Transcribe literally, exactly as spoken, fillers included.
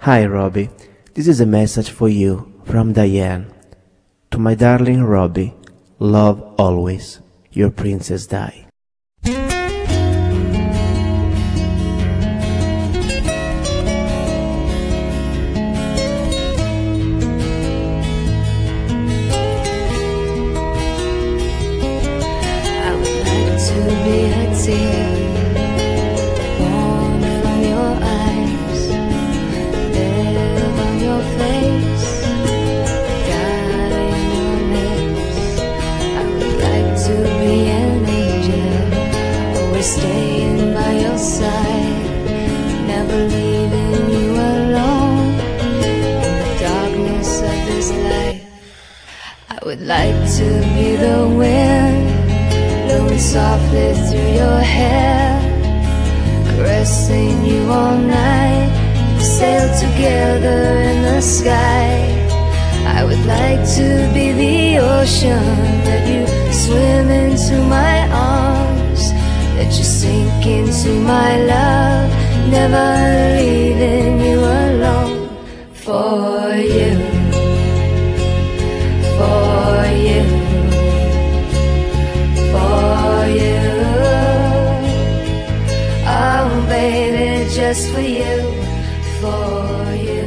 Hi, Robbie. This is a message for you from Diane. To my darling Robbie, love always. Your Princess Di. I would like to be a tear born from your eyes, live on your face, die in your lips. I would like to be an angel, always staying by your side, never leaving you alone in the darkness of this life. I would like to be the wind blowing softly through your hair, caressing you all night, sail together in the sky. I would like to be the ocean that you swim into my arms, that you sink into my love, never leaving you alone. For you, for you, for you, oh baby, just for you, for you.